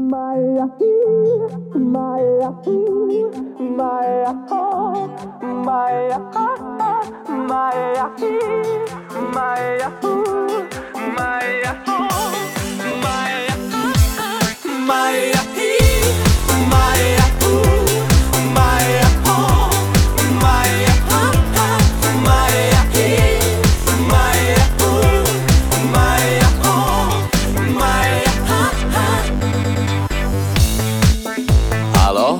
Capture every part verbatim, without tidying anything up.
Maya, Maya, Maya, Maya, Maya, Maya, Maya, Maya, Alo,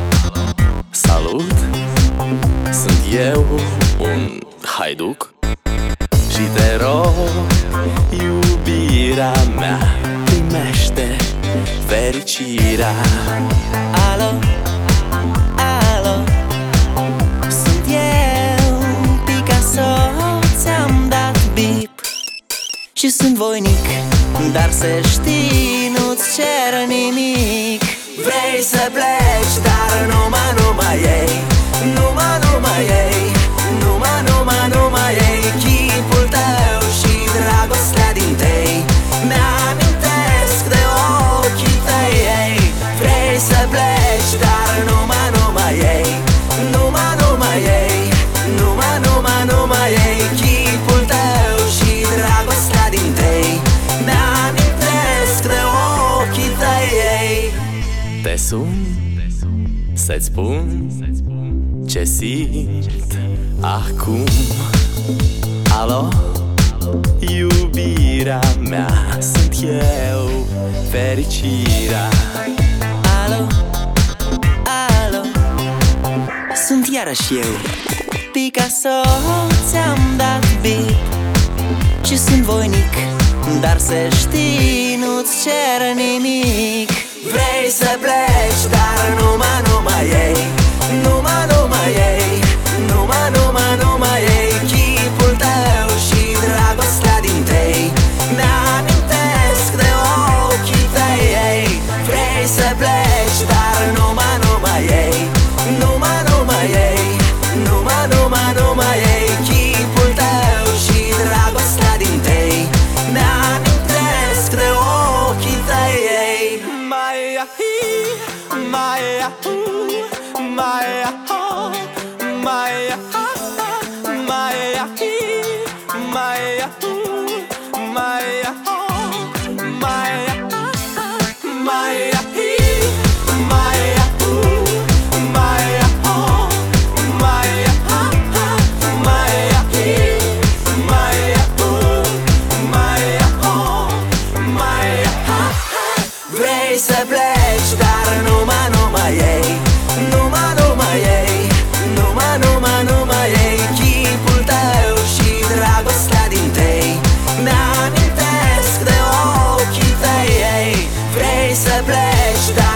salut, sunt eu, un haiduc și te rog, iubirea mea, primește fericirea. Alo, alo, sunt eu, Picasso, ți-am dat bip și sunt voinic, dar să știi, nu-ți cer nimic. Vrei să pleci, dar numai, numai ei, numai, numai ei, numai, numai, numai ei, chipul tău și dragostea din tei mi-amintesc de ochii tăi, ei. Vrei să pleci, dar numai, numai ei, numai, numai ei, numai, numai, numai ei, chipul tău și dragostea din tei mi-amintesc de ochii tăi, ei. Te sun să-ți spun ce simt acum. Alo, iubirea mea, sunt eu, fericirea. Alo, alo, sunt iarăși eu, Picasso, ți-am dat bip și sunt voinic, dar să știi, nu-ți cer nimic. Vrei să pleci, dar numai, numai ei, numai, numai ei, numai, numai, numai ei, chipul tău și dragostea din tei mi-amintesc de ochii tăi, ei. Vrei să pleci, dar numai, numai ei, numai, numai ei, numai, numai, numai ei, chipul tău și dragostea din tei mi-amintesc de ochii tăi, ei. Maya, Maya, Maya, Maya, Maya, Maya, Maya, Maya, Maya, Vrei să pleci, dar numai, numai ei, numai, numai ei, numai, numai, numai ei, chipul tău și dragostea din tei mi-amintesc de ochii tăi, ei. Vrei să pleci, dar